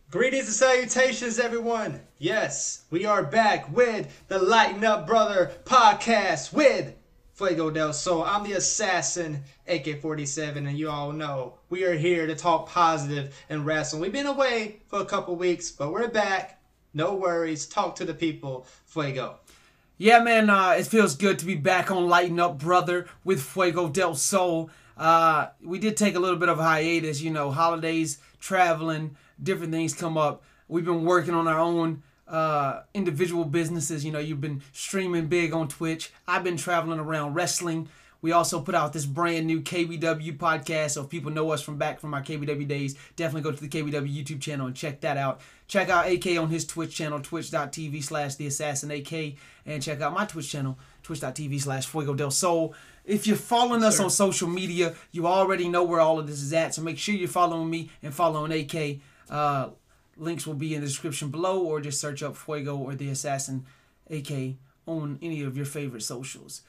Greetings and salutations, everyone. Yes, we are back with the Lighten Up Brother podcast with Fuego del Sol. I'm the assassin, AK-47, and you all know we are here to talk positive and wrestling. We've been away for a couple weeks, but we're back. No worries. Talk to the people, Fuego. Yeah, man, it feels good to be back on Lighten Up Brother with Fuego del Sol. We did take a little bit of a hiatus, holidays, traveling, different things come up. We've been working on our own individual businesses. You've been streaming big on Twitch. I've been traveling around wrestling. We also put out this brand new KBW podcast, so if people know us from our KBW days, definitely go to the KBW YouTube channel and check that out. Check out AK on his Twitch channel, twitch.tv/theassassinAK, and check out my Twitch channel, twitch.tv/Fuego del Sol. If you're following us on social media, you already know where all of this is at, so make sure you're following me and following AK. Links will be in the description below, or just search up Fuego or the Assassin AK on any of your favorite socials.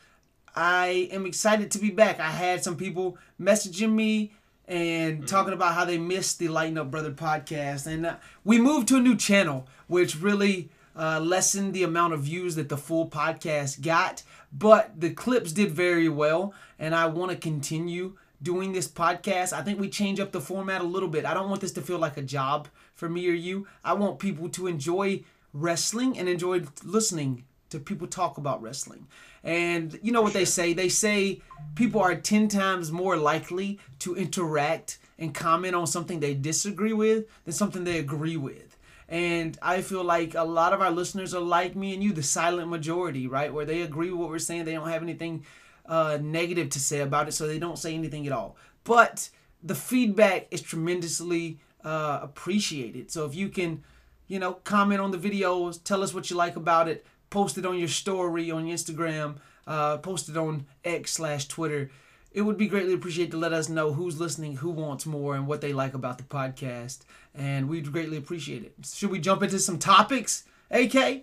I am excited to be back. I had some people messaging me and talking about how they missed the Lighten Up Brother podcast. And we moved to a new channel, which really lessened the amount of views that the full podcast got. But the clips did very well, and I want to continue doing this podcast. I think we change up the format a little bit. I don't want this to feel like a job for me or you. I want people to enjoy wrestling and enjoy listening to people talk about wrestling. And you know what they say? They say people are 10 times more likely to interact and comment on something they disagree with than something they agree with. And I feel like a lot of our listeners are like me and you, the silent majority, right? Where they agree with what we're saying. They don't have anything negative to say about it, so they don't say anything at all. But the feedback is tremendously appreciated. So if you can, comment on the videos, tell us what you like about it, post it on your story on Instagram, post it on X/Twitter. It would be greatly appreciated to let us know who's listening, who wants more, and what they like about the podcast. And we'd greatly appreciate it. Should we jump into some topics, AK?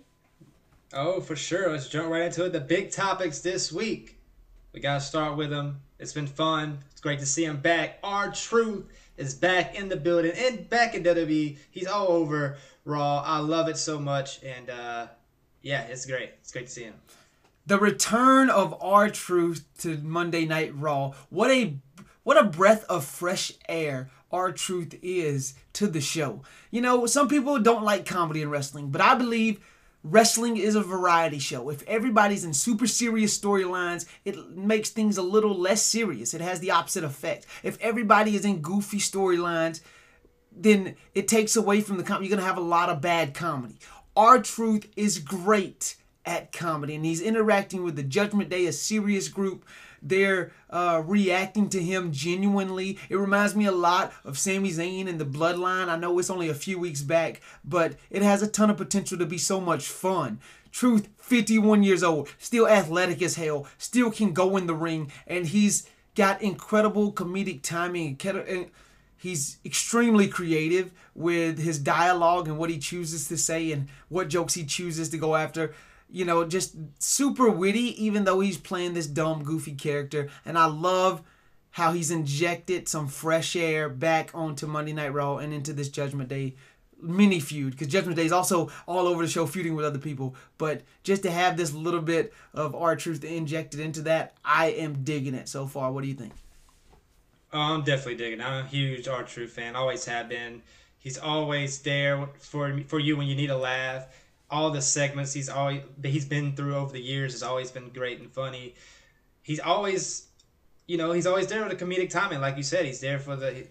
Oh, for sure. Let's jump right into it. The big topics this week. We got to start with them. It's been fun. It's great to see him back. R-Truth is back in the building and back in WWE. He's all over Raw. I love it so much. And, yeah, it's great. It's great to see him. The return of R-Truth to Monday Night Raw. What a breath of fresh air R-Truth is to the show. Some people don't like comedy in wrestling, but I believe wrestling is a variety show. If everybody's in super serious storylines, it makes things a little less serious. It has the opposite effect. If everybody is in goofy storylines, then it takes away from the comedy. You're going to have a lot of bad comedy. R-Truth is great at comedy, and he's interacting with the Judgment Day, a serious group. They're reacting to him genuinely. It reminds me a lot of Sami Zayn and the Bloodline. I know it's only a few weeks back, but it has a ton of potential to be so much fun. Truth, 51 years old, still athletic as hell, still can go in the ring, and he's got incredible comedic timing. And he's extremely creative with his dialogue and what he chooses to say and what jokes he chooses to go after. Just super witty, even though he's playing this dumb, goofy character. And I love how he's injected some fresh air back onto Monday Night Raw and into this Judgment Day mini feud. Because Judgment Day is also all over the show feuding with other people. But just to have this little bit of R-Truth injected into that, I am digging it so far. What do you think? Oh, I'm definitely digging. I'm a huge R-Truth fan. Always have been. He's always there for you when you need a laugh. All the segments he's been through over the years has always been great and funny. He's always there with the comedic timing, like you said. He's there for the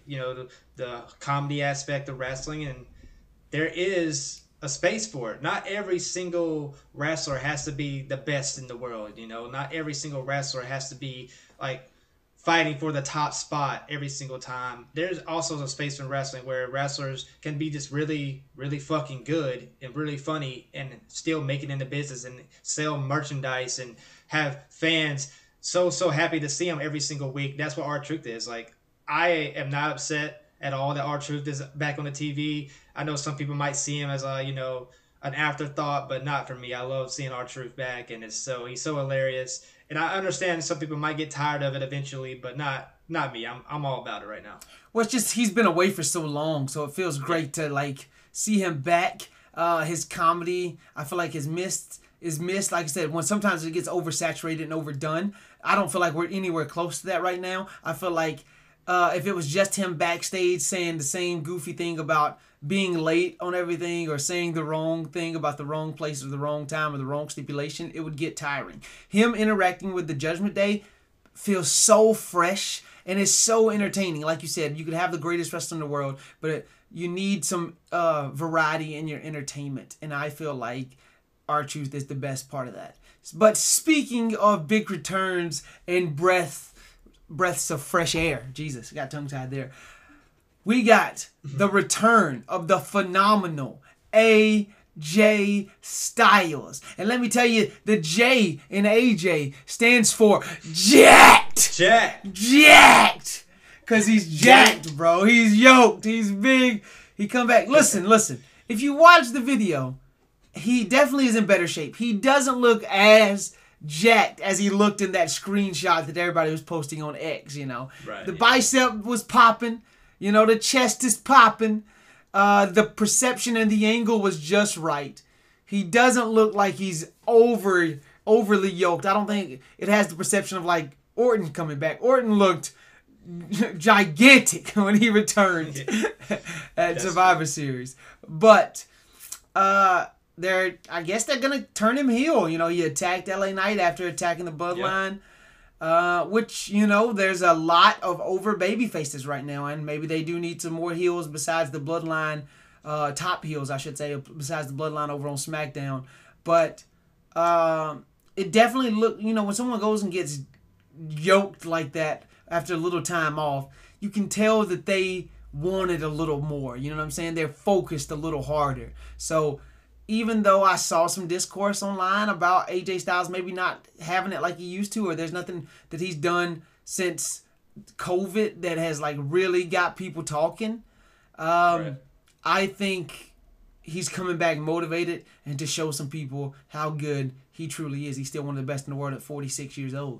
comedy aspect of wrestling, and there is a space for it. Not every single wrestler has to be the best in the world. Not every single wrestler has to be like fighting for the top spot every single time. There's also a space in wrestling where wrestlers can be just really, really fucking good and really funny and still make it in the business and sell merchandise and have fans so happy to see them every single week. That's what R-Truth is. Like, I am not upset at all that R-Truth is back on the TV. I know some people might see him as an afterthought, but not for me. I love seeing R-Truth back, and he's so hilarious. And I understand some people might get tired of it eventually, but not me. I'm all about it right now. Well, it's just he's been away for so long, so it feels great to see him back. His comedy, I feel like is missed. Like I said, when sometimes it gets oversaturated and overdone. I don't feel like we're anywhere close to that right now. I feel like if it was just him backstage saying the same goofy thing about being late on everything or saying the wrong thing about the wrong place or the wrong time or the wrong stipulation, it would get tiring. Him interacting with the Judgment Day feels so fresh and it's so entertaining. Like you said, you could have the greatest wrestler in the world, but you need some variety in your entertainment. And I feel like R-Truth is the best part of that. But speaking of big returns and breaths of fresh air, Jesus, got tongue tied there. We got the return of the phenomenal AJ Styles. And let me tell you, the J in AJ stands for jacked. Jacked. Because he's jacked, bro. He's yoked. He's big. He come back. Listen. If you watch the video, he definitely is in better shape. He doesn't look as jacked as he looked in that screenshot that everybody was posting on X, you know. Right, the bicep was popping. You know, the chest is popping. The perception and the angle was just right. He doesn't look like he's overly yoked. I don't think it has the perception of like Orton coming back. Orton looked gigantic when he returned at Survivor Series. But I guess they're gonna turn him heel. You know, he attacked LA Knight after attacking the Bloodline. Yep. Which, you know, there's a lot of over baby faces right now, and maybe they do need some more heels besides the Bloodline, top heels, I should say, besides the Bloodline over on SmackDown. But it definitely look, you know, when someone goes and gets yoked like that after a little time off, you can tell that they wanted a little more. You know what I'm saying? They're focused a little harder. So even though I saw some discourse online about AJ Styles maybe not having it like he used to, or there's nothing that he's done since COVID that has like really got people talking, right. I think he's coming back motivated and to show some people how good he truly is. He's still one of the best in the world at 46 years old.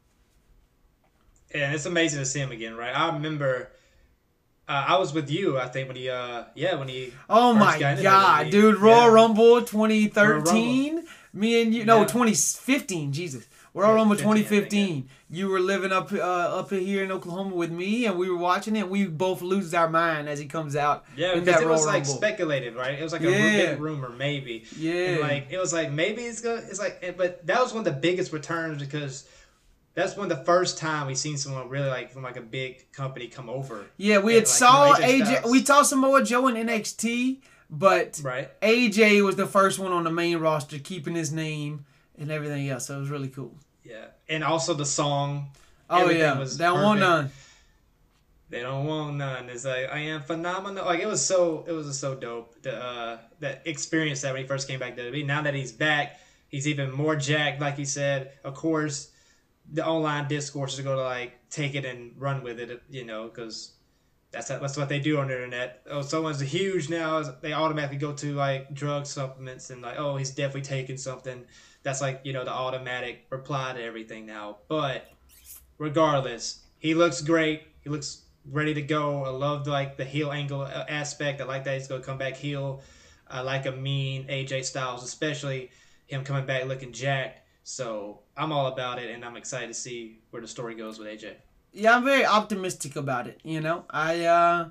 Yeah, it's amazing to see him again, right? I remember I was with you, I think, when he oh my God, dude! Royal Rumble 2013. Me and you, no, 2015. Jesus, Royal Rumble 2015. You were living up here in Oklahoma with me, and we were watching it. We both lose our mind as he comes out. Yeah, because it was like speculated, right? It was like a big rumor, maybe. Yeah, and like it was like maybe it's gonna. It's like, but that was one of the biggest returns because that's one of the first time we seen someone really like from like a big company come over. Yeah, we had saw AJ. We saw Samoa Joe in NXT, but right. AJ was the first one on the main roster, keeping his name and everything else. So it was really cool. Yeah, and also the song. Oh yeah, was they don't want none. They don't want none. It's like I am phenomenal. Like it was so dope. That experience that when he first came back to WWE. Now that he's back, he's even more jacked. Like he said, of course. The online discourse is going to like take it and run with it, you know, because that's what they do on the internet. Oh, someone's huge now, they automatically go to like drug supplements and like, oh, he's definitely taking something. That's like, you know, the automatic reply to everything now. But regardless, he looks great. He looks ready to go. I love like the heel angle aspect. I like that he's going to come back heel. I like a mean AJ Styles, especially him coming back looking jacked. So I'm all about it, and I'm excited to see where the story goes with AJ. Yeah, I'm very optimistic about it. You know, I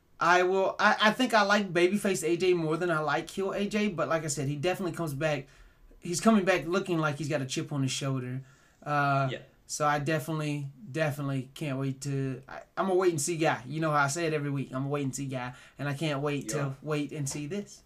think I like babyface AJ more than I like heel AJ. But like I said, he definitely comes back. He's coming back looking like he's got a chip on his shoulder. Yeah. So I definitely can't wait to. I'm a wait and see guy. You know how I say it every week. I'm a wait and see guy, and I can't wait to wait and see this.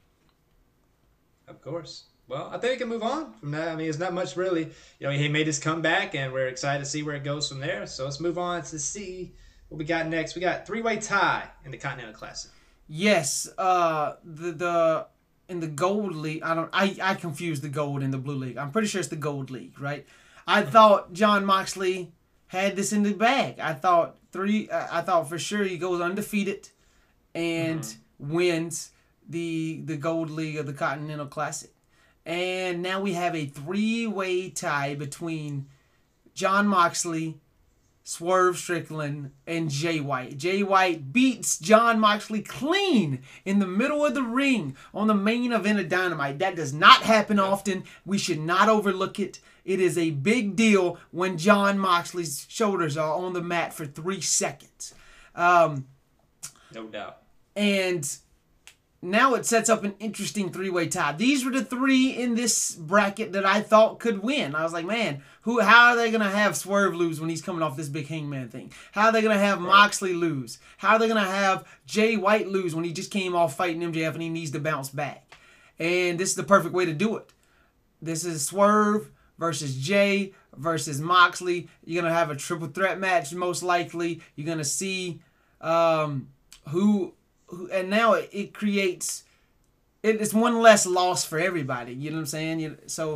Of course. Well, I think we can move on from that. I mean, it's not much really. You know, he made his comeback, and we're excited to see where it goes from there. So let's move on to see what we got next. We got three-way tie in the Continental Classic. Yes, the in the Gold League. I confuse the Gold and the Blue League. I'm pretty sure it's the Gold League, right? I thought Jon Moxley had this in the bag. I thought for sure he goes undefeated and wins the Gold League of the Continental Classic. And now we have a three-way tie between Jon Moxley, Swerve Strickland and Jay White. Jay White beats Jon Moxley clean in the middle of the ring on the main event of Dynamite. That does not happen often. We should not overlook it. It is a big deal when Jon Moxley's shoulders are on the mat for 3 seconds. No doubt. And now it sets up an interesting 3-way tie. These were the 3 in this bracket that I thought could win. I was like, man, how are they going to have Swerve lose when he's coming off this big Hangman thing? How are they going to have Moxley lose? How are they going to have Jay White lose when he just came off fighting MJF and he needs to bounce back? And this is the perfect way to do it. This is Swerve versus Jay versus Moxley. You're going to have a triple threat match most likely. You're going to see who and now it creates it's one less loss for everybody. You know what I'm saying?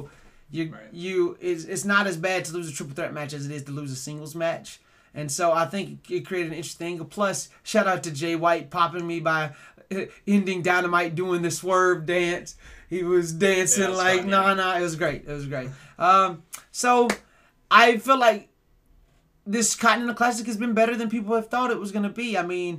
It's not as bad to lose a triple threat match as it is to lose a singles match. And so I think it created an interesting angle. Plus, shout out to Jay White popping me by ending Dynamite doing the Swerve dance. He was dancing like fun, nah. It was great. So I feel like this Continental Classic has been better than people have thought it was going to be. I mean,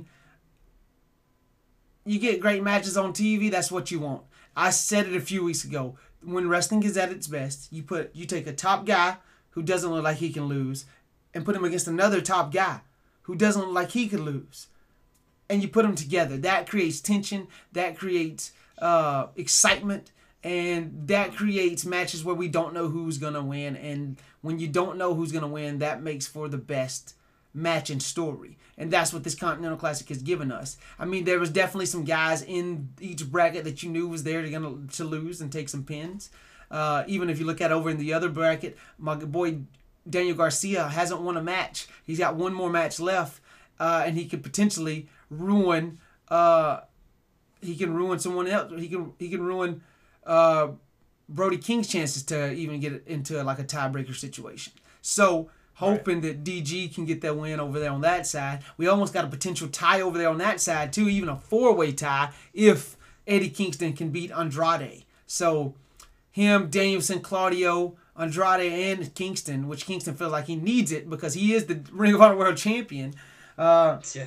you get great matches on TV. That's what you want. I said it a few weeks ago. When wrestling is at its best, you take a top guy who doesn't look like he can lose and put him against another top guy who doesn't look like he could lose. And you put them together. That creates tension. That creates excitement. And that creates matches where we don't know who's going to win. And when you don't know who's going to win, that makes for the best match and story. And that's what this Continental Classic has given us. I mean, there was definitely some guys in each bracket that you knew was there to lose and take some pins. Even if you look at over in the other bracket, my boy Daniel Garcia hasn't won a match. He's got one more match left, and he could potentially ruin. He can ruin someone else. He can ruin Brody King's chances to even get into like a tiebreaker situation. So hoping that DG can get that win over there on that side. We almost got a potential tie over there on that side too, even a 4-way tie if Eddie Kingston can beat Andrade. So him, Danielson, Claudio, Andrade, and Kingston, which Kingston feels like he needs it because he is the Ring of Honor World Champion. It's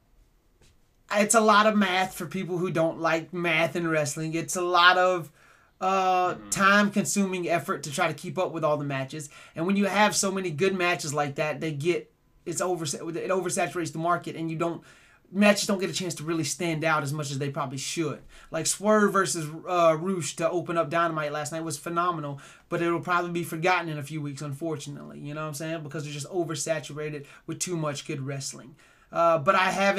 a lot of math for people who don't like math in wrestling. It's a lot of time-consuming effort to try to keep up with all the matches. And when you have so many good matches like that, it oversaturates the market, and matches don't get a chance to really stand out as much as they probably should. Like Swerve versus Roosh to open up Dynamite last night was phenomenal, but it'll probably be forgotten in a few weeks, unfortunately. You know what I'm saying? Because they're just oversaturated with too much good wrestling. But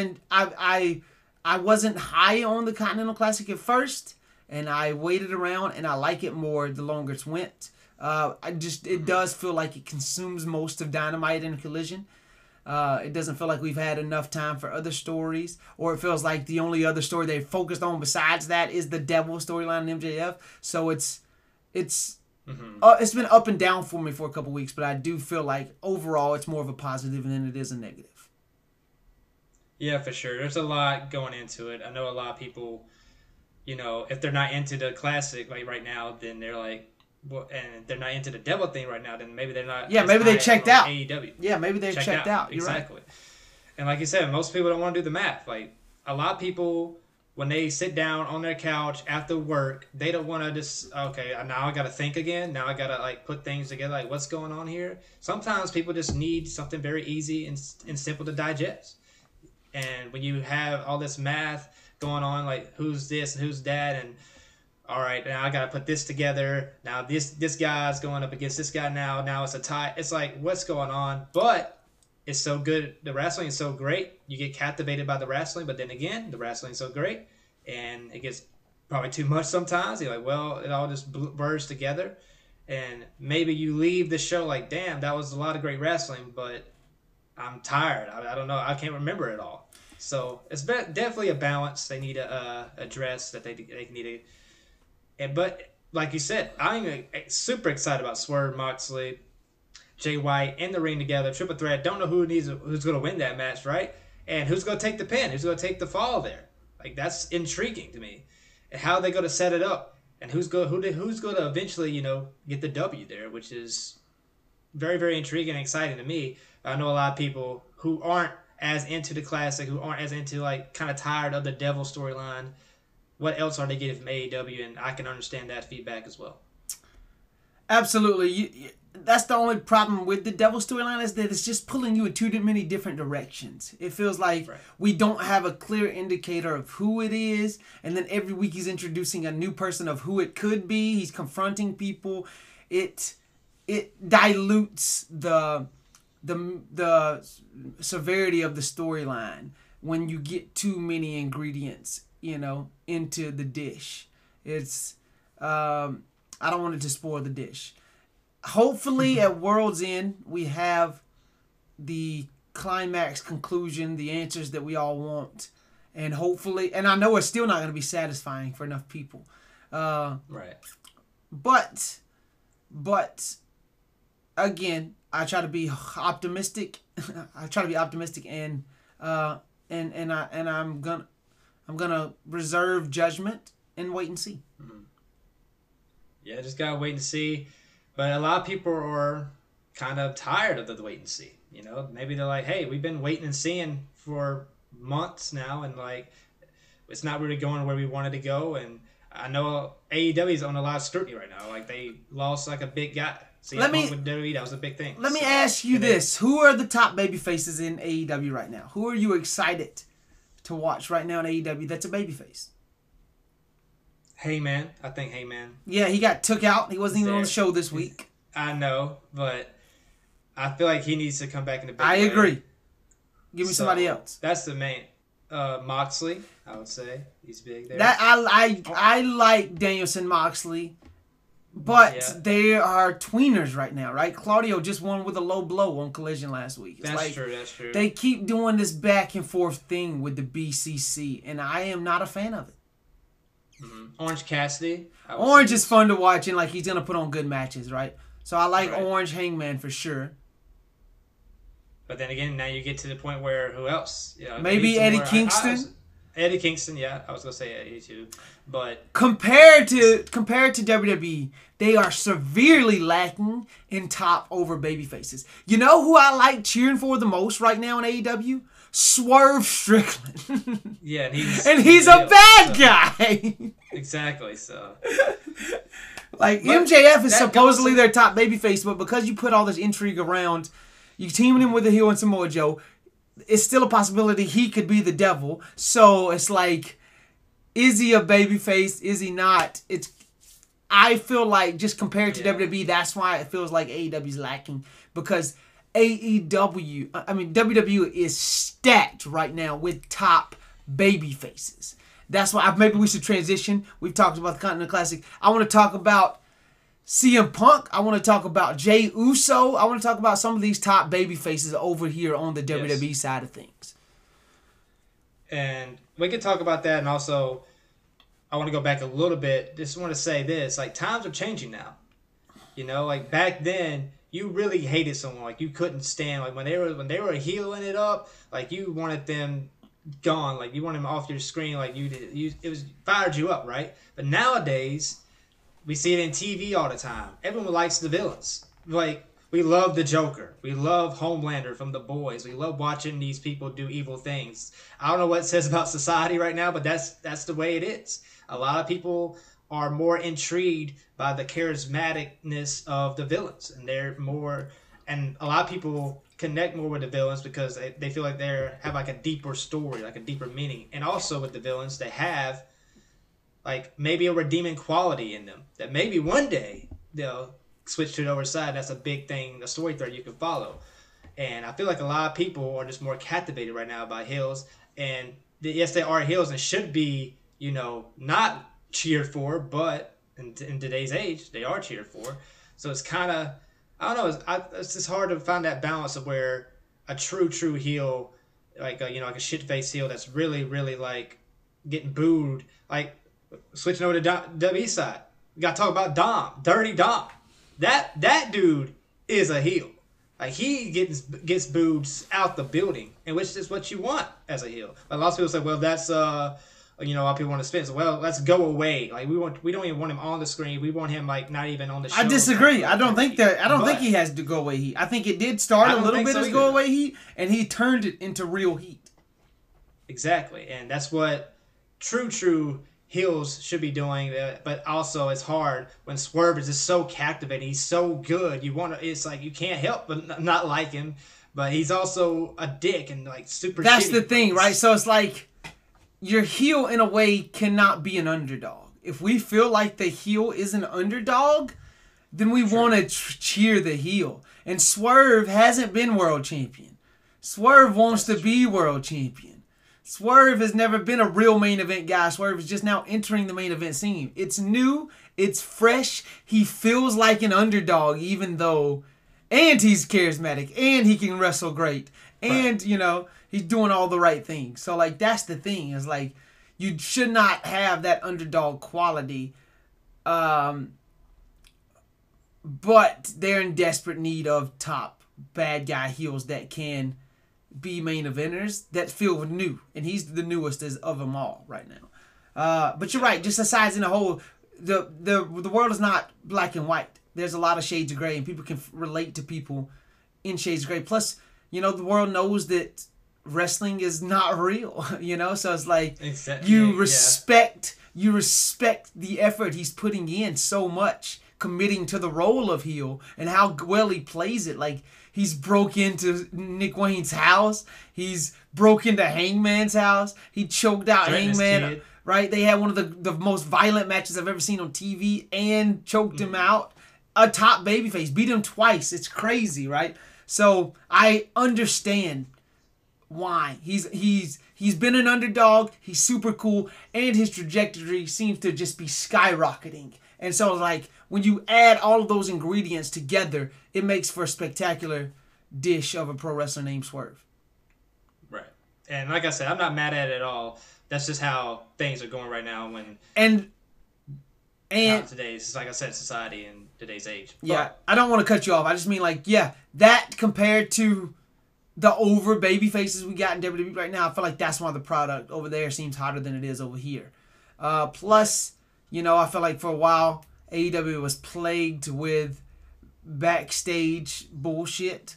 I wasn't high on the Continental Classic at first, and I waited around, and I like it more the longer it's went. It does feel like it consumes most of Dynamite and Collision. It doesn't feel like we've had enough time for other stories, or it feels like the only other story they focused on besides that is the Devil storyline in MJF. So it's been up and down for me for a couple weeks, but I do feel like overall it's more of a positive than it is a negative. Yeah, for sure. There's a lot going into it. I know a lot of people, if they're not into the Classic like right now, then they're like, well, and they're not into the Devil thing right now, then maybe they're not. Yeah, maybe they checked out. AEW. Yeah, maybe they've checked out. You're exactly. Right. And like you said, most people don't want to do the math. Like a lot of people, when they sit down on their couch after work, they don't want to just now I got to think again. Now I got to put things together. Like what's going on here? Sometimes people just need something very easy and simple to digest. And when you have all this math going on, like who's this and who's that, and all right, now I got to put this together. Now this guy's going up against this guy now. Now it's a tie. It's like, what's going on? But it's so good. The wrestling is so great. You get captivated by the wrestling, but then again, the wrestling is so great. And it gets probably too much sometimes. You're like, well, it all just blurs together. And maybe you leave the show like, damn, that was a lot of great wrestling, but I'm tired. I don't know. I can't remember it all. So it's definitely a balance they need to address, that they need to. But like you said, I'm super excited about Swerve, Moxley, Jay White in the ring together, triple threat. Don't know who's going to win that match, right? And who's going to take the pin? Who's going to take the fall there? Like that's intriguing to me. And how are they going to set it up? And who's going to eventually, get the W there, which is very, very intriguing and exciting to me. I know a lot of people who aren't as into the classic, who aren't as into like kind of tired of the Devil storyline. What else are they getting from AEW? And I can understand that feedback as well. Absolutely. That's the only problem with the Devil storyline, is that it's just pulling you in too many different directions. It feels like we don't have a clear indicator of who it is, and then every week he's introducing a new person of who it could be. He's confronting people. It dilutes the severity of the storyline when you get too many ingredients, into the dish. It's I don't want it to spoil the dish. Hopefully at World's End we have the climax conclusion, the answers that we all want, and hopefully, and I know it's still not going to be satisfying for enough people. Right. But again, I try to be optimistic. And I'm gonna reserve judgment and wait and see. Mm-hmm. Yeah, just gotta wait and see. But a lot of people are kind of tired of the wait and see. Maybe they're like, hey, we've been waiting and seeing for months now, and like it's not really going where we wanted to go. And I know AEW is on a lot of scrutiny right now. Like they lost like a big guy. See, with WWE, that was a big thing. Let me ask you this: who are the top baby faces in AEW right now? Who are you excited to watch right now in AEW that's a babyface? Heyman. I think Heyman. Yeah, he got took out. He wasn't even on the show this week. I know, but I feel like he needs to come back in the big I way. agree. Give me somebody else. That's the main. Moxley, I would say. He's big there. That I like Danielson Moxley, but they are tweeners right now, right? Claudio just won with a low blow on Collision last week. That's true. They keep doing this back and forth thing with the BCC, and I am not a fan of it. Mm-hmm. Orange Cassidy. Orange is fun to watch, and like he's gonna put on good matches, right? So I like Orange Hangman for sure. But then again, now you get to the point where who else? Maybe Eddie Kingston. Eddie Kingston, yeah, I was gonna say Eddie too, but compared to WWE, they are severely lacking in top over baby faces. You know who I like cheering for the most right now in AEW? Swerve Strickland. Yeah, and he's a bad guy. Exactly. So, like MJF is supposedly their top babyface, but because you put all this intrigue around, you teaming him with the heel and Samoa Joe, it's still a possibility he could be the devil. So it's like, is he a babyface? Is he not? I feel like just compared to WWE, that's why it feels like AEW's lacking, because WWE is stacked right now with top baby faces. That's why maybe we should transition. We've talked about the Continental Classic. I want to talk about CM Punk. I want to talk about Jey Uso. I want to talk about some of these top baby faces over here on the WWE side of things. And we can talk about that, and also I want to go back a little bit. Just want to say this, like times are changing now. Like back then, you really hated someone. Like you couldn't stand. Like when they were healing it up, like you wanted them gone. Like you wanted them off your screen. Like it fired you up, right? But nowadays, we see it in TV all the time. Everyone likes the villains. Like we love the Joker. We love Homelander from The Boys. We love watching these people do evil things. I don't know what it says about society right now, but that's the way it is. A lot of people are more intrigued by the charismaticness of the villains, and and a lot of people connect more with the villains because they feel like they have like a deeper story, like a deeper meaning. And also with the villains, they have like maybe a redeeming quality in them that maybe one day they'll switch to the other side. That's a big thing, a story thread you can follow. And I feel like a lot of people are just more captivated right now by heels. And yes, they are heels and should be, not cheered for, but in today's age, they are cheered for. So it's kind of, I don't know, it's just hard to find that balance of where a true heel, like a shit-faced heel that's really, really like getting booed, like switching over to WWE side. We got to talk about Dom, Dirty Dom. That dude is a heel. Like he gets booed out the building, and which is what you want as a heel. But a lot of people say, well, that's a lot of people want to spin. So, well, let's go away. Like we don't even want him on the screen. We want him like not even on the show. I disagree. I don't think he has to go away heat. I think it did start a little bit as go away heat, and he turned it into real heat. Exactly, and that's what true heels should be doing. But also, it's hard when Swerve is just so captivating. He's so good. It's like you can't help but not like him. But he's also a dick and like super. That's shitty the thing, right? So it's like your heel in a way cannot be an underdog. If we feel like the heel is an underdog, then we want to cheer the heel. And Swerve hasn't been world champion. Swerve wants to be world champion. Swerve has never been a real main event guy. Swerve is just now entering the main event scene. It's new. It's fresh. He feels like an underdog even though... And he's charismatic. And he can wrestle great. And, he's doing all the right things. So, like, that's the thing. Is like, you should not have that underdog quality. But they're in desperate need of top bad guy heels that can... be main eventers that feel new, and he's the newest of them all right now. But you're right. Just aside in the whole, the world is not black and white. There's a lot of shades of gray, and people can relate to people in shades of gray. Plus, the world knows that wrestling is not real. So it's like you respect the effort he's putting in so much, committing to the role of heel and how well he plays it. Like. He's broke into Nick Wayne's house. He's broke into Hangman's house. He choked out Hangman. Right? They had one of the most violent matches I've ever seen on TV and choked him out. A top babyface. Beat him twice. It's crazy, right? So I understand why. He's been an underdog. He's super cool. And his trajectory seems to just be skyrocketing. And so, like, when you add all of those ingredients together, it makes for a spectacular dish of a pro wrestler named Swerve. Right. And like I said, I'm not mad at it at all. That's just how things are going right now and today's, like I said, society and today's age. Yeah, I don't want to cut you off. I just mean, like, that compared to the over baby faces we got in WWE right now, I feel like that's why the product over there seems hotter than it is over here. Plus... I feel like for a while, AEW was plagued with backstage bullshit,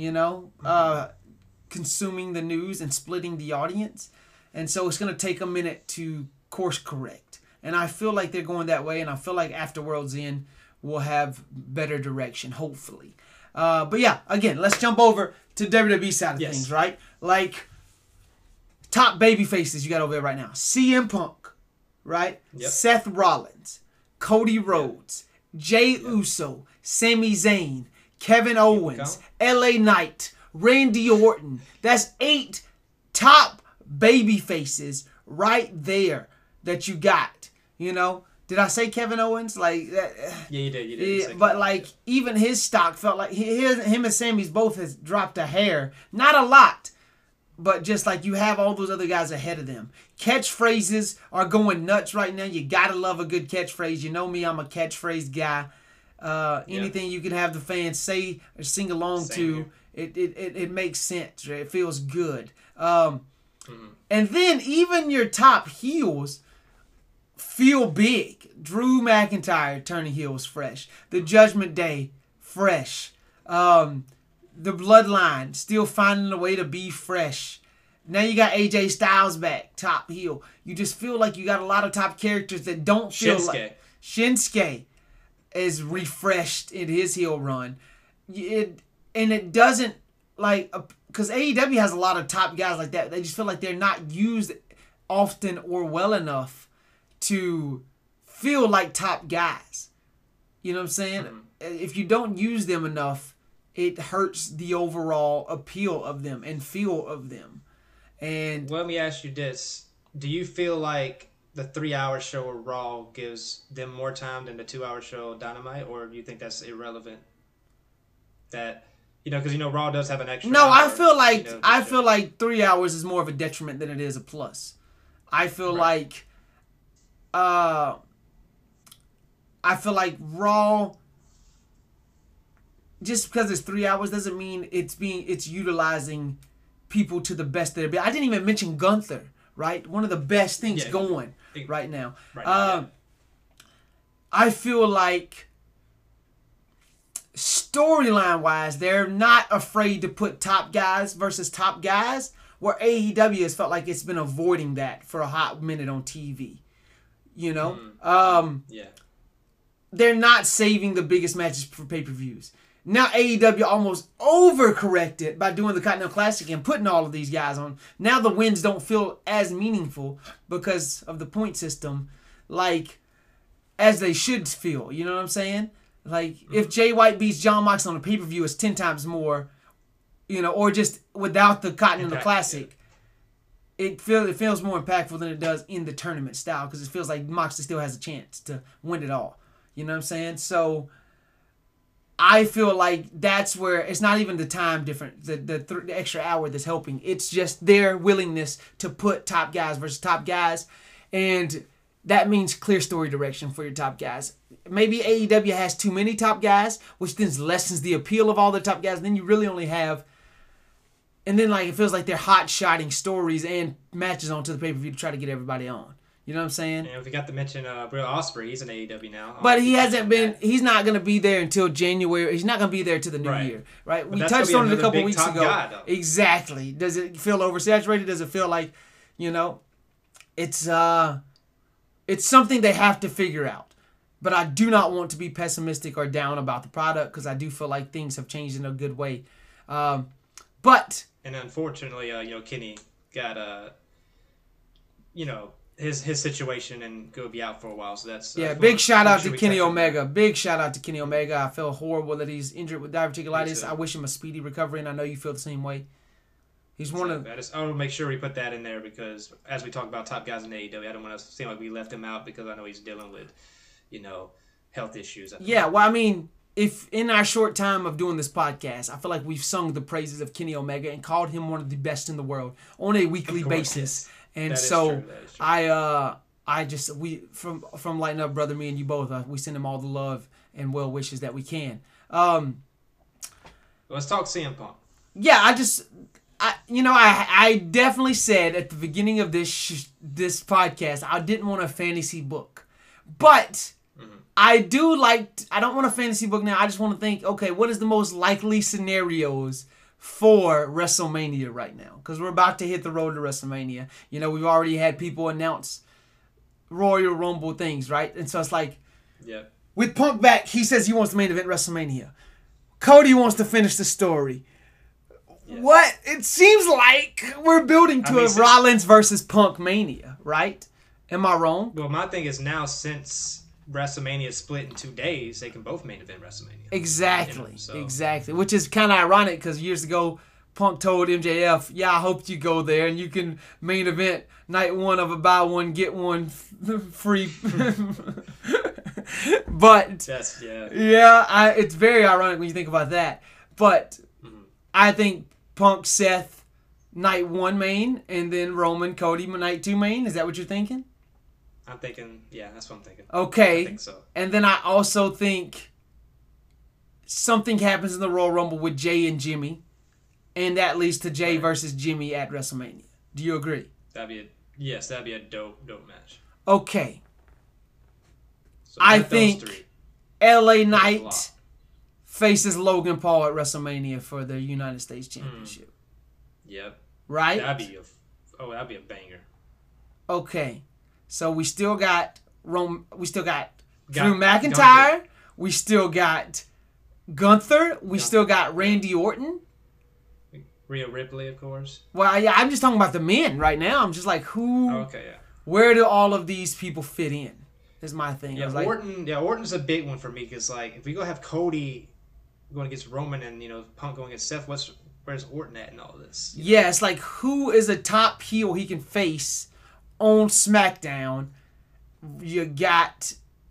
consuming the news and splitting the audience. And so it's going to take a minute to course correct. And I feel like they're going that way, and I feel like after World's End, we'll have better direction, hopefully. But yeah, again, let's jump over to WWE side of things, right? Like, top baby faces you got over there right now. CM Punk. Right? Yep. Seth Rollins, Cody Rhodes, Jey Uso, Sami Zayn, Kevin Owens, LA Knight, Randy Orton. That's 8 top baby faces right there that you got. Did I say Kevin Owens? Like that? Yeah, you did. You did. Yeah, but like even his stock felt like him and Sammy's both has dropped a hair. Not a lot. But just like you have all those other guys ahead of them. Catchphrases are going nuts right now. You gotta love a good catchphrase. You know me, I'm a catchphrase guy. Anything you can have the fans say or sing along to, it makes sense. Right? It feels good. And then even your top heels feel big. Drew McIntyre turning heels fresh. The Judgment Day fresh. The Bloodline still finding a way to be fresh. Now you got AJ Styles back, top heel. You just feel like you got a lot of top characters that don't feel like... Shinsuke is refreshed in his heel run. It doesn't, like... Because AEW has a lot of top guys like that. They just feel like they're not used often or well enough to feel like top guys. You know what I'm saying? Mm-hmm. If you don't use them enough, it hurts the overall appeal of them and feel of them. And let me ask you this. Do you feel like the 3-hour show of Raw gives them more time than the 2-hour show of Dynamite, or do you think that's irrelevant? That, because Raw does have an extra No, hour, I feel like 3 hours is more of a detriment than it is a plus. I feel like Raw, just because it's 3 hours doesn't mean it's utilizing people to the best of their ability. I didn't even mention Gunther, right? One of the best things Yeah. going right now. Right now, yeah. I feel like storyline wise, they're not afraid to put top guys versus top guys, where AEW has felt like it's been avoiding that for a hot minute on TV. You know? Yeah. They're not saving the biggest matches for pay-per-views. Now AEW almost overcorrected by doing the Continental Classic and putting all of these guys on. Now the wins don't feel as meaningful because of the point system, like as they should feel. You know what I'm saying? Like if Jay White beats John Mox on a pay-per-view, it's 10 times more. You know, or just without the Continental Classic, it feels more impactful than it does in the tournament style because it feels like Moxley still has a chance to win it all. You know what I'm saying? So I feel like that's where it's not even the time difference, the extra hour that's helping. It's just their willingness to put top guys versus top guys, and that means clear story direction for your top guys. Maybe AEW has too many top guys, which then lessens the appeal of all the top guys. And then you really only have, and then like it feels like they're hot-shotting stories and matches onto the pay-per-view to try to get everybody on. You know what I'm saying? And we got to mention Will Ospreay. He's in AEW now. But he hasn't been. He's not going to be there until January. He's not going to be there to the new year, right? We touched on it a couple weeks ago. Guy, exactly. Does it feel oversaturated? Does it feel like, it's something they have to figure out. But I do not want to be pessimistic or down about the product because I do feel like things have changed in a good way. And unfortunately, Kenny got his situation and go be out for a while. So that's big shout out to Kenny Omega. Big shout out to Kenny Omega. I feel horrible that he's injured with diverticulitis. I wish him a speedy recovery, and I know you feel the same way. He's one of. I want to make sure we put that in there because as we talk about top guys in AEW, I don't want to seem like we left him out because I know he's dealing with, health issues. Yeah, well, I mean, if in our short time of doing this podcast, I feel like we've sung the praises of Kenny Omega and called him one of the best in the world on a weekly basis. And so from Lighten Up Brother, me and you both, we send him all the love and well wishes that we can. Let's talk CM Punk. Yeah, I definitely said at the beginning of this podcast I didn't want a fantasy book, but I don't want a fantasy book now. I just want to think, okay, what is the most likely scenarios for WrestleMania right now? Because we're about to hit the road to WrestleMania. We've already had people announce Royal Rumble things, right? And so it's like, with Punk back, he says he wants to main event WrestleMania. Cody wants to finish the story. Yeah. What? It seems like we're building to a Rollins versus Punk Mania, right? Am I wrong? Well, my thing is now since WrestleMania is split in 2 days, they can both main event WrestleMania. Exactly. Exactly. Which is kind of ironic because years ago, Punk told MJF, yeah, I hope you go there and you can main event night one of a buy one, get one free. But, it's very ironic when you think about that. But I think Punk, Seth, night one main, and then Roman, Cody, night two main. Is that what you're thinking? I'm thinking, yeah, that's what I'm thinking. Okay. I think so. And then I also think something happens in the Royal Rumble with Jay and Jimmy, and that leads to Jay versus Jimmy at WrestleMania. Do you agree? That'd be a dope match. Okay. So I think LA Knight faces Logan Paul at WrestleMania for the United States Championship. Yep. Right? That'd be a banger. Okay. So we still got Drew McIntyre. Gunther. We still got Gunther. We still got Randy Orton. Rhea Ripley, of course. Well, yeah, I'm just talking about the men right now. I'm just like, who? Oh, okay, yeah. Where do all of these people fit in? Is my thing. Yeah, Orton. Orton's a big one for me because if we go have Cody going against Roman and Punk going against Seth, where's Orton at in all this? Yeah, it's like who is a top heel he can face on SmackDown? You got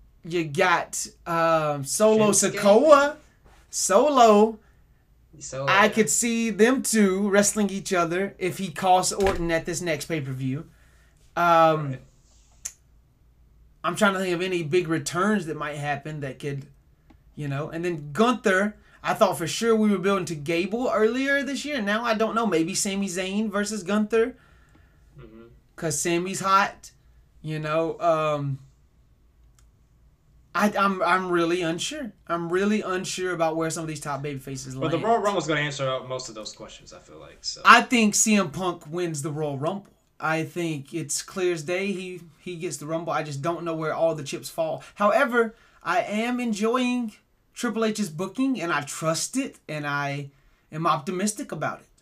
Solo Sikoa. Solo. I could see them two wrestling each other if he costs Orton at this next pay-per-view. Right. I'm trying to think of any big returns that might happen that could, And then Gunther, I thought for sure we were building to Gable earlier this year. Now I don't know. Maybe Sami Zayn versus Gunther. because Sammy's hot. You know, I'm really unsure. I'm really unsure about where some of these top baby faces land. But the Royal Rumble's going to answer most of those questions, I feel like. So I think CM Punk wins the Royal Rumble. I think it's clear as day he gets the Rumble. I just don't know where all the chips fall. However, I am enjoying Triple H's booking, and I trust it, and I am optimistic about it.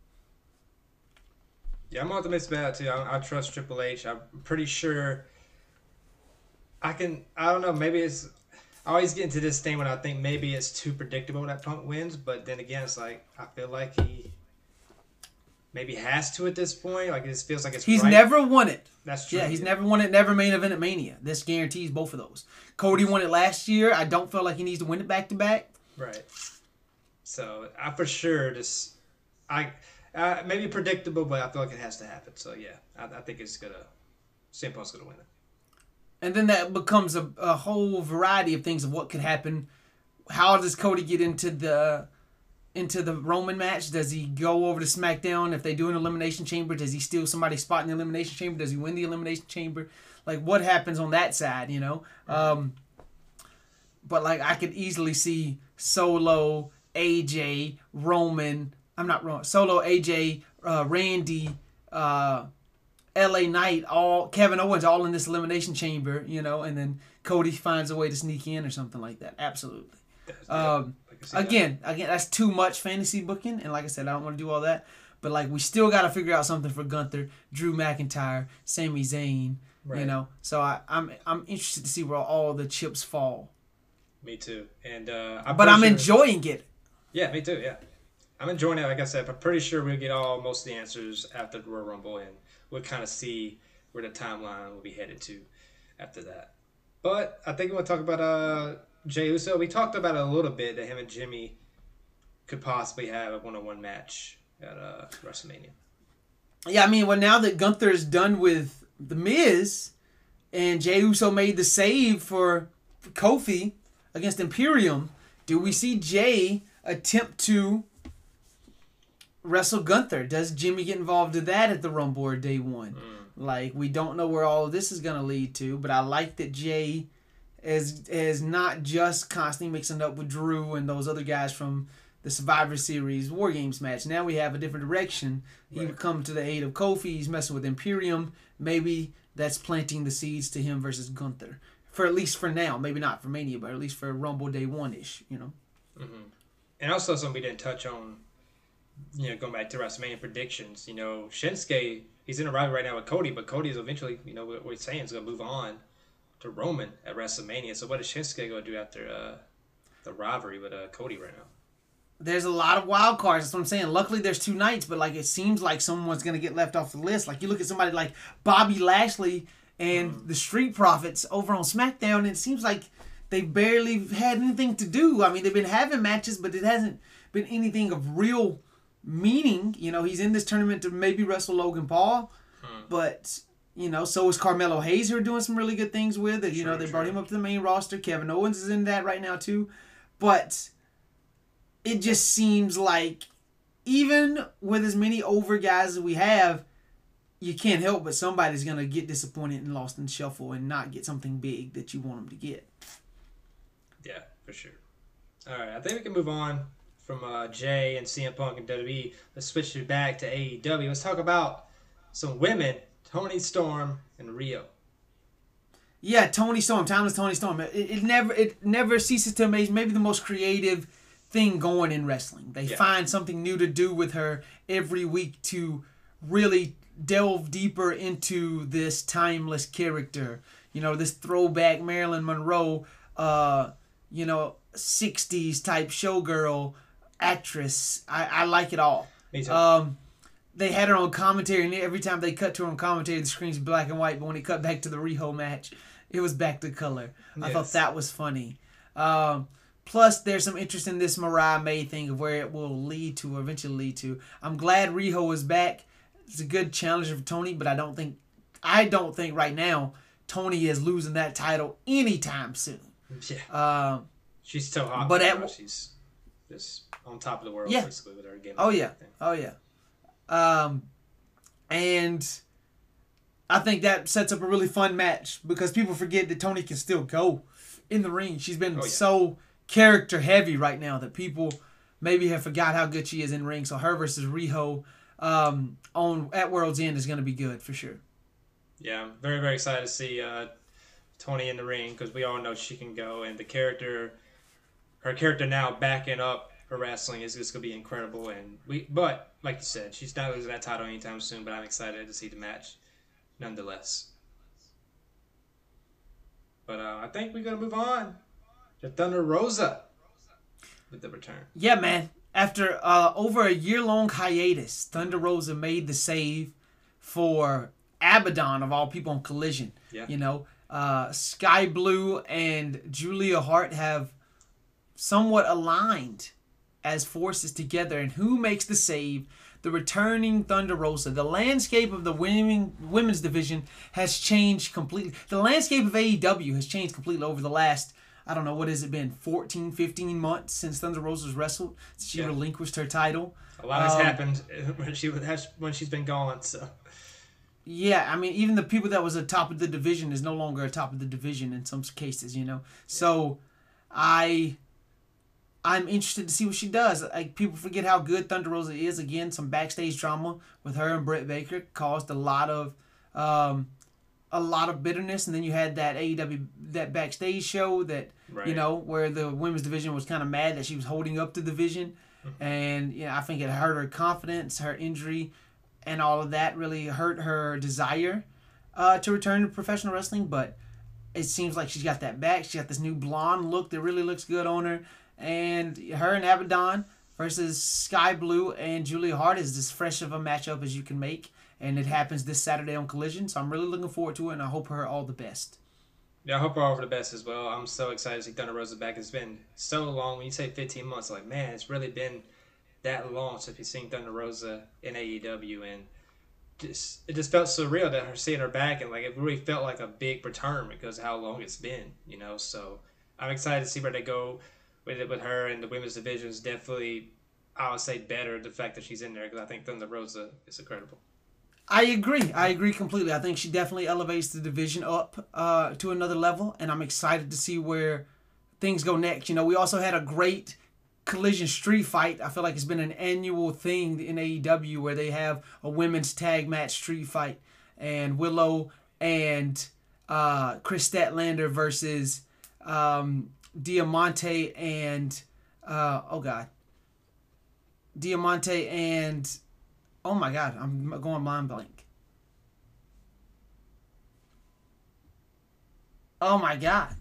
Yeah, I'm optimistic about it too. I trust Triple H. I'm pretty sure I don't know, maybe it's... I always get into this thing when I think maybe it's too predictable that Punk wins, but then again, it's like, I feel like he maybe has to at this point. Like, it just feels like it's He's right. never won it. That's true. Yeah, he's never won it, never main event at Mania. This guarantees both of those. Cody won it last year. I don't feel like he needs to win it back-to-back. Right. So, I for sure just... maybe predictable, but I feel like it has to happen. So, yeah, I think it's going to... CM Punk's going to win it. And then that becomes a whole variety of things of what could happen. How does Cody get into the Roman match? Does he go over to SmackDown? If they do an Elimination Chamber, does he steal somebody's spot in the Elimination Chamber? Does he win the Elimination Chamber? Like, what happens on that side, you know? But, like, I could easily see Solo, AJ, Roman... I'm not wrong. Solo, AJ, Randy... LA Knight, Kevin Owens, all in this Elimination Chamber, you know, and then Cody finds a way to sneak in or something like that. Absolutely. Again, that's too much fantasy booking, and like I said, I don't want to do all that. But like, we still got to figure out something for Gunther, Drew McIntyre, Sami Zayn, you know. So I'm interested to see where all the chips fall. Me too, and I'm enjoying it. Yeah, me too. Yeah, I'm enjoying it. Like I said, I'm pretty sure we'll get most of the answers after the Royal Rumble, and we'll kind of see where the timeline will be headed to after that. But I think we want to talk about Jey Uso. We talked about it a little bit, that him and Jimmy could possibly have a one-on-one match at WrestleMania. Yeah, I mean, well, now that Gunther is done with The Miz and Jey Uso made the save for Kofi against Imperium, do we see Jey attempt to wrestle Gunther? Does Jimmy get involved in that at the Rumble or Day One? Like, we don't know where all of this is going to lead to, but I like that Jey is not just constantly mixing up with Drew and those other guys from the Survivor Series War Games match. Now we have a different direction. He would come to the aid of Kofi. He's messing with Imperium. Maybe that's planting the seeds to him versus Gunther. For at least for now. Maybe not for Mania, but at least for Rumble Day One-ish, you know? Mm-hmm. And also something we didn't touch on, you know, going back to WrestleMania predictions, you know, Shinsuke, he's in a rivalry right now with Cody, but Cody is eventually, you know, what we're saying is going to move on to Roman at WrestleMania. So what is Shinsuke going to do after the rivalry with Cody right now? There's a lot of wild cards. That's what I'm saying. Luckily, there's 2 nights, but like, it seems like someone's going to get left off the list. Like, you look at somebody like Bobby Lashley and the Street Profits over on SmackDown, and it seems like they barely had anything to do. I mean, they've been having matches, but it hasn't been anything of real meaning. You know, he's in this tournament to maybe wrestle Logan Paul, but, you know, so is Carmelo Hayes, who are doing some really good things with it. You know, they brought him up to the main roster. Kevin Owens is in that right now, too. But it just seems like, even with as many over guys as we have, you can't help but somebody's going to get disappointed and lost in the shuffle and not get something big that you want them to get. Yeah, for sure. All right, I think we can move on from Jay and CM Punk and WWE. Let's switch it back to AEW. Let's talk about some women, Toni Storm and Rio. Yeah, Toni Storm, timeless Toni Storm. It never ceases to amaze. Maybe the most creative thing going in wrestling. They find something new to do with her every week to really delve deeper into this timeless character. You know, this throwback Marilyn Monroe, you know, 60s type showgirl actress. I like it all. Me too. They had her on commentary, and every time they cut to her on commentary, the screen's black and white, but when it cut back to the Riho match, it was back to color. Yes. I thought that was funny. Plus, there's some interest in this Mariah May thing of where it will lead to, or eventually lead to. I'm glad Riho is back. It's a good challenger for Toni, but I don't think right now Toni is losing that title anytime soon. Yeah. She's so hot. But she's just on top of the world, basically, with her game. Oh yeah. And I think that sets up a really fun match because people forget that Toni can still go in the ring. She's been so character heavy right now that people maybe have forgot how good she is in ring. So her versus Riho at World's End is going to be good for sure. Yeah, I'm very, very excited to see Toni in the ring because we all know she can go, and her character now backing up her wrestling is just gonna be incredible. But like you said, she's not losing that title anytime soon. But I'm excited to see the match, nonetheless. But I think we're gonna move on to Thunder Rosa with the return. Yeah, man. After over a year-long hiatus, Thunder Rosa made the save for Abaddon of all people on Collision. Yeah. You know, Sky Blue and Julia Hart have somewhat aligned as forces together, and who makes the save? The returning Thunder Rosa. The landscape of the women's division has changed completely. The landscape of AEW has changed completely over the last, I don't know, what has it been, 14, 15 months since Thunder Rosa's wrestled, since she relinquished her title. A lot has happened when she's been gone, so. Yeah, I mean, even the people that was atop of the division is no longer atop of the division in some cases, you know. So, I'm interested to see what she does. Like, people forget how good Thunder Rosa is. Again, some backstage drama with her and Britt Baker caused a lot of bitterness, and then you had that AEW backstage show that you know where the women's division was kind of mad that she was holding up the division, and I think it hurt her confidence, her injury, and all of that really hurt her desire to return to professional wrestling. But it seems like she's got that back. She got this new blonde look that really looks good on her. And her and Abaddon versus Sky Blue and Julia Hart is as fresh of a matchup as you can make. And it happens this Saturday on Collision. So I'm really looking forward to it, and I hope her all the best. Yeah, I hope her all for the best as well. I'm so excited to see Thunder Rosa back. It's been so long. When you say 15 months, like, man, it's really been that long since we've seen Thunder Rosa in AEW. And it just felt surreal that seeing her back. And, like, it really felt like a big return because of how long it's been, So I'm excited to see where they go with her, and the women's division is definitely, I would say, better the fact that she's in there because I think Thunder Rosa is incredible. I agree completely. I think she definitely elevates the division up to another level, and I'm excited to see where things go next. We also had a great Collision street fight. I feel like it's been an annual thing in AEW where they have a women's tag match street fight, and Willow and Chris Statlander versus Diamante and Diamante and oh my God, I'm going mind blank. Oh my God.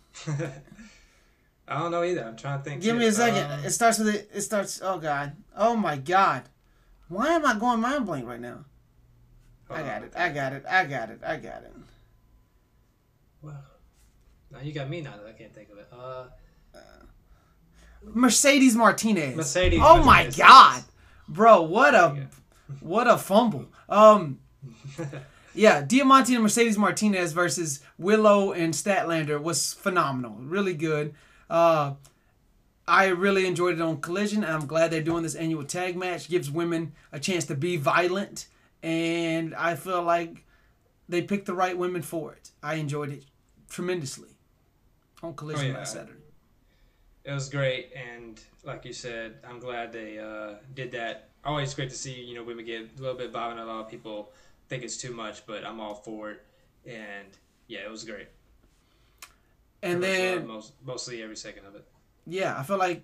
I don't know either. I'm trying to think. Give me a second. It starts. Oh God. Oh my God. Why am I going mind blank right now? I got it. Well, now you got me now that I can't think of it. Mercedes Martinez. Mercedes. Oh my God, bro! What a fumble. Yeah, Diamante and Mercedes Martinez versus Willow and Statlander was phenomenal. Really good. I really enjoyed it on Collision, and I'm glad they're doing this annual tag match. Gives women a chance to be violent, and I feel like they picked the right women for it. I enjoyed it tremendously on Collision last Saturday. It was great, and like you said, I'm glad they did that. Always great to see women get a little bit violent. A lot of people think it's too much, but I'm all for it, and yeah, it was great. And then mostly every second of it. Yeah, I feel like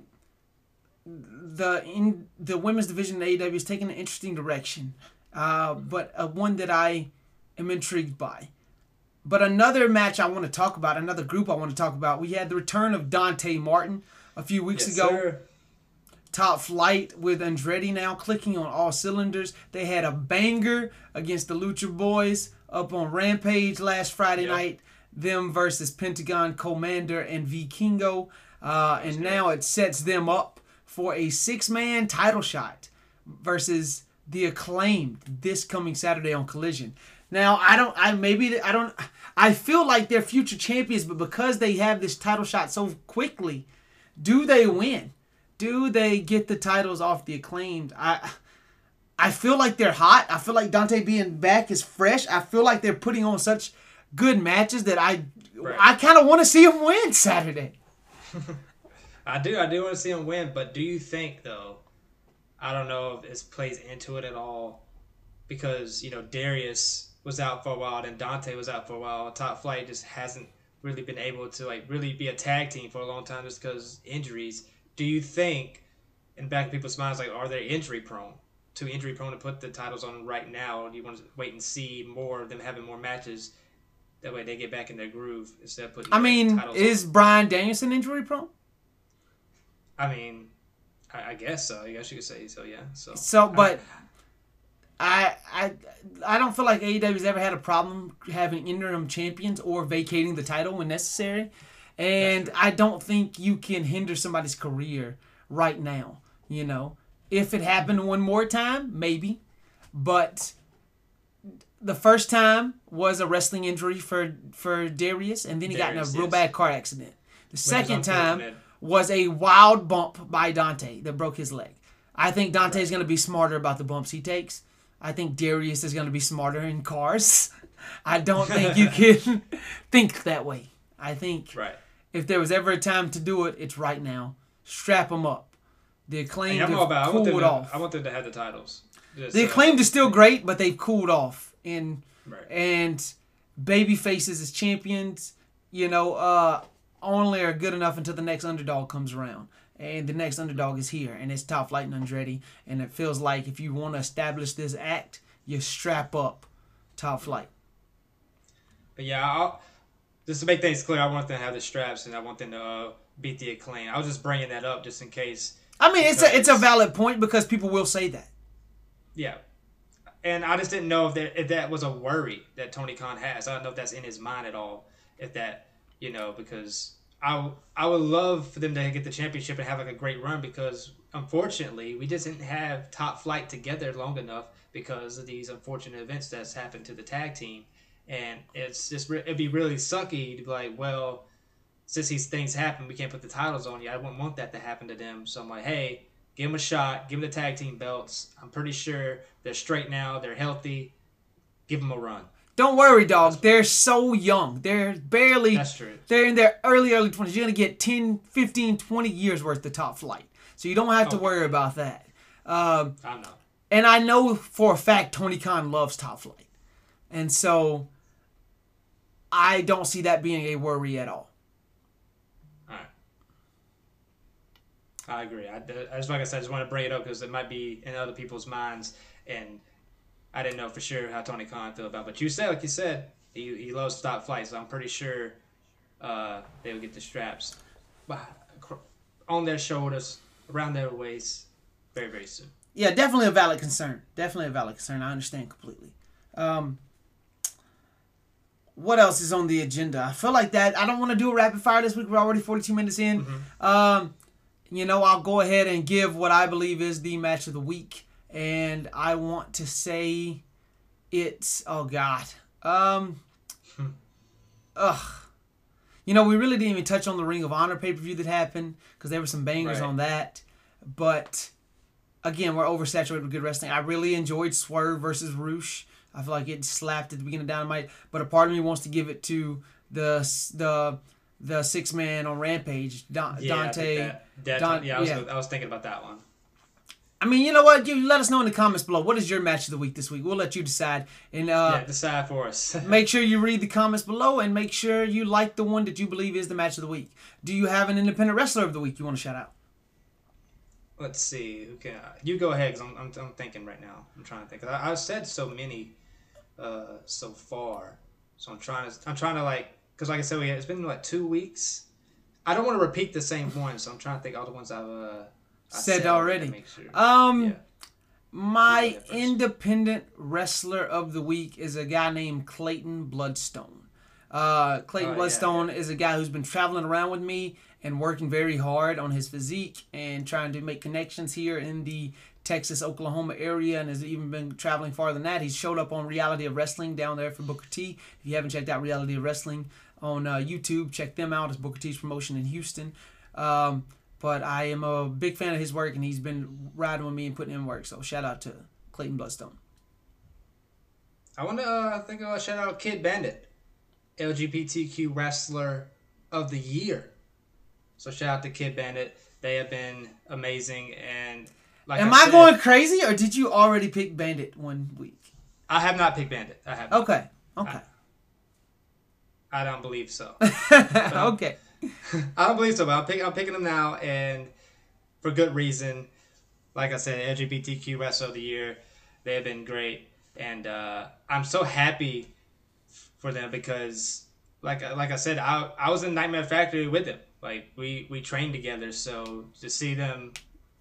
the women's division in AEW is taking an interesting direction, but one that I am intrigued by. But another match I want to talk about, another group I want to talk about, we had the return of Dante Martin a few weeks ago. Sir. Top Flight with Andretti now clicking on all cylinders. They had a banger against the Lucha Boys up on Rampage last Friday night. Them versus Pentagon Commander and Vikingo. And now it sets them up for a 6-man title shot versus the Acclaimed this coming Saturday on Collision. Now, I feel like they're future champions, but because they have this title shot so quickly, do they win? Do they get the titles off the Acclaimed? I feel like they're hot. I feel like Dante being back is fresh. I feel like they're putting on such good matches that I kind of want to see them win Saturday. I do want to see him win, but do you think though? I don't know if this plays into it at all because Darius was out for a while, and Dante was out for a while. Top Flight just hasn't really been able to really be a tag team for a long time just because injuries. Do you think, in back of people's minds, are they injury prone? Too injury prone to put the titles on right now? Or do you want to wait and see more of them having more matches? That way they get back in their groove instead of putting. Titles is Bryan Danielson injury prone? I guess so. I guess you could say so. Yeah. But I don't feel like AEW's ever had a problem having interim champions or vacating the title when necessary, and I don't think you can hinder somebody's career right now. If it happened one more time, maybe, but the first time was a wrestling injury for Darius, and then he got in a real bad car accident. The second time was a wild bump by Dante that broke his leg. I think Dante's going to be smarter about the bumps he takes. I think Darius is going to be smarter in cars. I don't think you can think that way. I think if there was ever a time to do it, it's right now. Strap them up. The Acclaimed have cooled off. I want them to have the titles. The Acclaimed is still great, but they've cooled off. And baby faces as champions, only are good enough until the next underdog comes around. And the next underdog is here, and it's Top Flight and Andretti. And it feels like if you want to establish this act, you strap up Top Flight. But yeah, just to make things clear, I want them to have the straps, and I want them to beat the Acclaim. I was just bringing that up just in case. It's a valid point because people will say that. Yeah. And I just didn't know if that was a worry that Tony Khan has. I don't know if that's in his mind at all. If that, because I would love for them to get the championship and have a great run because, unfortunately, we just didn't have Top Flight together long enough because of these unfortunate events that's happened to the tag team. And it'd be really sucky to be like, well, since these things happen, we can't put the titles on you. I wouldn't want that to happen to them. So I'm like, hey, give them a shot. Give them the tag team belts. I'm pretty sure they're straight now. They're healthy. Give them a run. Don't worry, dog. They're so young. They're barely... That's true. They're in their early 20s. You're going to get 10, 15, 20 years worth of Top Flight. So you don't have to worry about that. I know. And I know for a fact Tony Khan loves Top Flight. And so I don't see that being a worry at all. All right. I agree. I just like I said, I just want to bring it up because it might be in other people's minds, and I didn't know for sure how Tony Khan felt about it. But you said, like you said, he loves Top Flight, so I'm pretty sure they will get the straps on their shoulders, around their waists, very, very soon. Yeah, definitely a valid concern. I understand completely. What else is on the agenda? I feel like that. I don't want to do a rapid fire this week. We're already 42 minutes in. Mm-hmm. I'll go ahead and give what I believe is the match of the week. And I want to say it's... Oh, God. We really didn't even touch on the Ring of Honor pay-per-view that happened because there were some bangers on that. But, again, we're oversaturated with good wrestling. I really enjoyed Swerve versus Roosh. I feel like it slapped at the beginning of Dynamite. But a part of me wants to give it to the 6-man on Rampage, Dante. I was thinking about that one. I mean, you know what? You let us know in the comments below. What is your match of the week this week? We'll let you decide. And decide for us. Make sure you read the comments below and make sure you like the one that you believe is the match of the week. Do you have an independent wrestler of the week you want to shout out? Let's see. Who can you go ahead? Because I'm thinking right now. I'm trying to think. I've said so many so far. So I'm trying to because like I said, it's been 2 weeks. I don't want to repeat the same one, so I'm trying to think all the ones I've said already. Sure. My independent wrestler of the week is a guy named Clayton Bloodstone. Clayton Bloodstone is a guy who's been traveling around with me and working very hard on his physique and trying to make connections here in the Texas, Oklahoma area, and has even been traveling farther than that. He's showed up on Reality of Wrestling down there for Booker T. If you haven't checked out Reality of Wrestling on YouTube, check them out. It's Booker T's promotion in Houston. But I am a big fan of his work, and he's been riding with me and putting in work. So shout out to Clayton Bloodstone. I want to think I'll shout out Kid Bandit, LGBTQ Wrestler of the Year. So shout out to Kid Bandit. They have been amazing. And like Am I I said, going crazy, or did you already pick Bandit one week? I have not picked Bandit. I have not. Okay. I don't believe so. Okay. I don't believe so, but I'm picking them now, and for good reason. Like I said, LGBTQ Wrestler of the Year. They have been great, and I'm so happy for them because, like I said, I was in Nightmare Factory with them. Like we trained together, so to see them,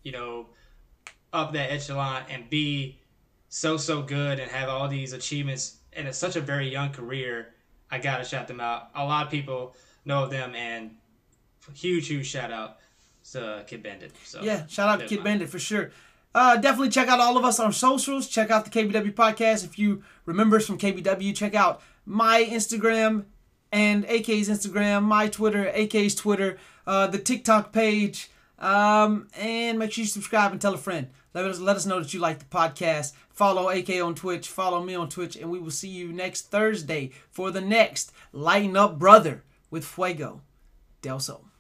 up that echelon and be so good and have all these achievements in such a very young career, I gotta shout them out. A lot of people know of them, and huge shout out to Kid Bandit. So yeah, shout out to Kid Bandit for sure. Definitely check out all of us on socials. Check out the KBW podcast. If you remember us from KBW, check out my Instagram and AK's Instagram, my Twitter, AK's Twitter, the TikTok page, and make sure you subscribe and tell a friend. Let us know that you like the podcast. Follow AK on Twitch. Follow me on Twitch. And we will see you next Thursday for the next Lighten Up Brother with Fuego del Sol.